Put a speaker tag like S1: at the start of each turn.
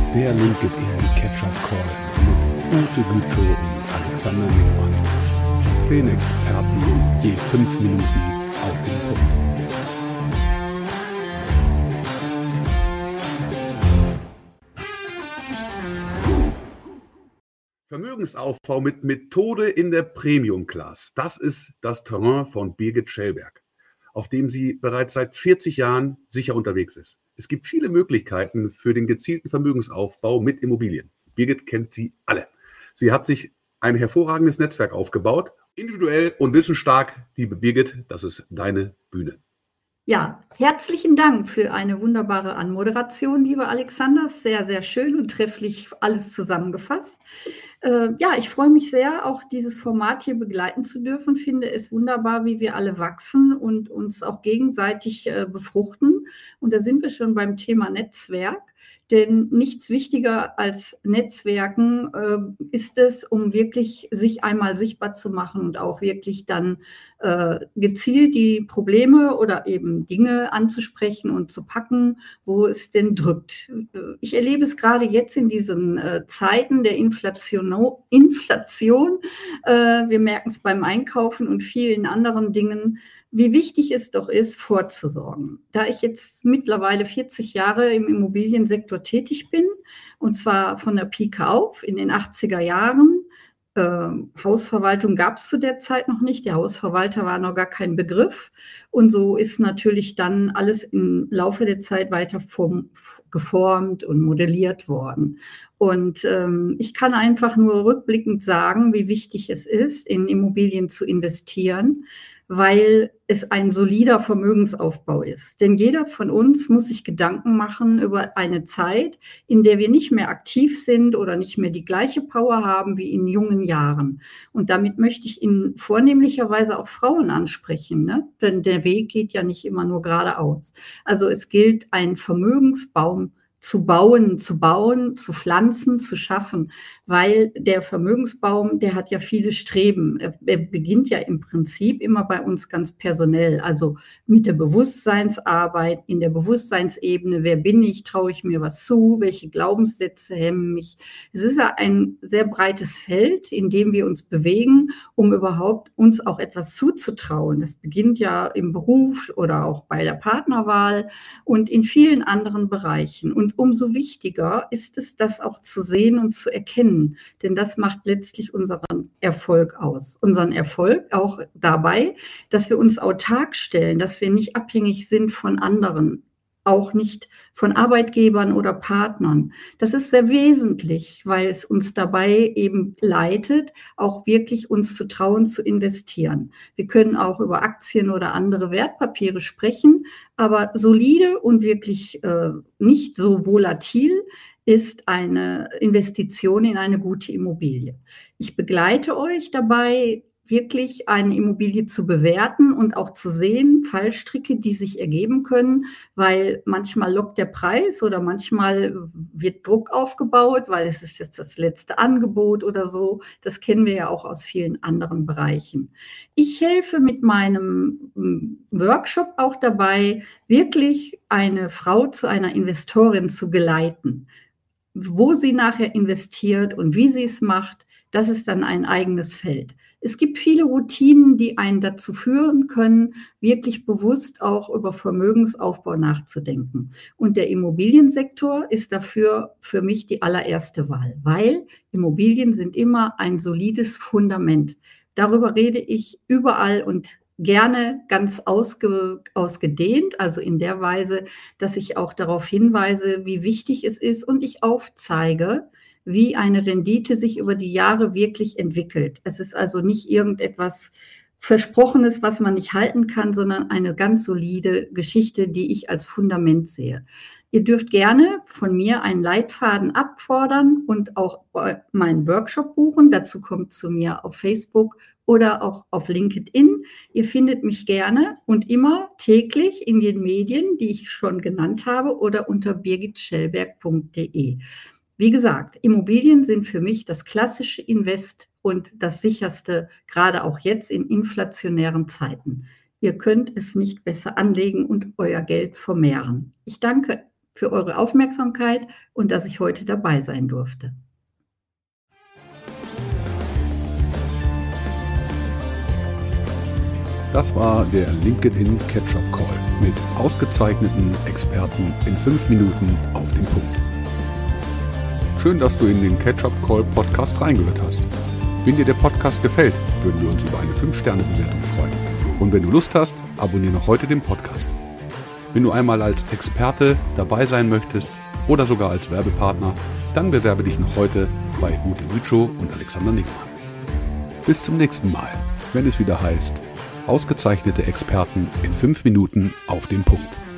S1: Der LinkedIn Catch-up Call mit Ute Gütschow und Alexander Lehmann. 10 Experten, je 5 Minuten auf den Punkt. Vermögensaufbau mit Methode in der Premium Class. Das ist das Terrain von Birgit Schellberg, auf dem sie bereits seit 40 Jahren sicher unterwegs ist. Es gibt viele Möglichkeiten für den gezielten Vermögensaufbau mit Immobilien. Birgit kennt sie alle. Sie hat sich ein hervorragendes Netzwerk aufgebaut, individuell und wissensstark. Liebe Birgit, das ist deine Bühne.
S2: Ja, herzlichen Dank für eine wunderbare Anmoderation, lieber Alexander. Sehr, sehr schön und trefflich alles zusammengefasst. Ja, ich freue mich sehr, auch dieses Format hier begleiten zu dürfen. Finde es wunderbar, wie wir alle wachsen und uns auch gegenseitig befruchten. Und da sind wir schon beim Thema Netzwerk. Denn nichts wichtiger als Netzwerken ist es, um wirklich sich einmal sichtbar zu machen und auch wirklich dann gezielt die Probleme oder eben Dinge anzusprechen und zu packen, wo es denn drückt. Ich erlebe es gerade jetzt in diesen Zeiten der Inflation. Wir merken es beim Einkaufen und vielen anderen Dingen, wie wichtig es doch ist, vorzusorgen. Da ich jetzt mittlerweile 40 Jahre im Immobiliensektor tätig bin, und zwar von der Pike auf in den 80er Jahren, Hausverwaltung gab es zu der Zeit noch nicht, der Hausverwalter war noch gar kein Begriff. Und so ist natürlich dann alles im Laufe der Zeit weiter geformt und modelliert worden. Und ich kann einfach nur rückblickend sagen, wie wichtig es ist, in Immobilien zu investieren, weil es ein solider Vermögensaufbau ist. Denn jeder von uns muss sich Gedanken machen über eine Zeit, in der wir nicht mehr aktiv sind oder nicht mehr die gleiche Power haben wie in jungen Jahren. Und damit möchte ich Ihnen vornehmlicherweise auch Frauen ansprechen, ne? Denn der Weg geht ja nicht immer nur geradeaus. Also es gilt, einen Vermögensbaum zu bauen, zu pflanzen, zu schaffen, weil der Vermögensbaum, der hat ja viele Streben. Er beginnt ja im Prinzip immer bei uns ganz personell, also mit der Bewusstseinsarbeit, in der Bewusstseinsebene, wer bin ich, traue ich mir was zu, welche Glaubenssätze hemmen mich. Es ist ja ein sehr breites Feld, in dem wir uns bewegen, um überhaupt uns auch etwas zuzutrauen. Das beginnt ja im Beruf oder auch bei der Partnerwahl und in vielen anderen Bereichen. Und umso wichtiger ist es, das auch zu sehen und zu erkennen, denn das macht letztlich unseren Erfolg aus. Unseren Erfolg auch dabei, dass wir uns autark stellen, dass wir nicht abhängig sind von anderen, auch nicht von Arbeitgebern oder Partnern. Das ist sehr wesentlich, weil es uns dabei eben leitet, auch wirklich uns zu trauen, zu investieren. Wir können auch über Aktien oder andere Wertpapiere sprechen, aber solide und wirklich nicht so volatil ist eine Investition in eine gute Immobilie. Ich begleite euch dabei, wirklich eine Immobilie zu bewerten und auch zu sehen, Fallstricke, die sich ergeben können, weil manchmal lockt der Preis oder manchmal wird Druck aufgebaut, weil es ist jetzt das letzte Angebot oder so. Das kennen wir ja auch aus vielen anderen Bereichen. Ich helfe mit meinem Workshop auch dabei, wirklich eine Frau zu einer Investorin zu geleiten. Wo sie nachher investiert und wie sie es macht, das ist dann ein eigenes Feld. Es gibt viele Routinen, die einen dazu führen können, wirklich bewusst auch über Vermögensaufbau nachzudenken. Und der Immobiliensektor ist dafür für mich die allererste Wahl, weil Immobilien sind immer ein solides Fundament. Darüber rede ich überall und gerne ganz ausgedehnt, also in der Weise, dass ich auch darauf hinweise, wie wichtig es ist und ich aufzeige, wie eine Rendite sich über die Jahre wirklich entwickelt. Es ist also nicht irgendetwas Versprochenes, was man nicht halten kann, sondern eine ganz solide Geschichte, die ich als Fundament sehe. Ihr dürft gerne von mir einen Leitfaden abfordern und auch meinen Workshop buchen. Dazu kommt zu mir auf Facebook oder auch auf LinkedIn. Ihr findet mich gerne und immer täglich in den Medien, die ich schon genannt habe, oder unter birgitschellberg.de. Wie gesagt, Immobilien sind für mich das klassische Invest und das sicherste, gerade auch jetzt in inflationären Zeiten. Ihr könnt es nicht besser anlegen und euer Geld vermehren. Ich danke für eure Aufmerksamkeit und dass ich heute dabei sein durfte.
S1: Das war der LinkedIn Catch-up Call mit ausgezeichneten Experten in 5 Minuten auf den Punkt. Schön, dass du in den Catch-up Call Podcast reingehört hast. Wenn dir der Podcast gefällt, würden wir uns über eine 5-Sterne-Bewertung freuen. Und wenn du Lust hast, abonniere noch heute den Podcast. Wenn du einmal als Experte dabei sein möchtest oder sogar als Werbepartner, dann bewerbe dich noch heute bei Ute Lütschow und Alexander Niggemann. Bis zum nächsten Mal, wenn es wieder heißt, ausgezeichnete Experten in 5 Minuten auf den Punkt.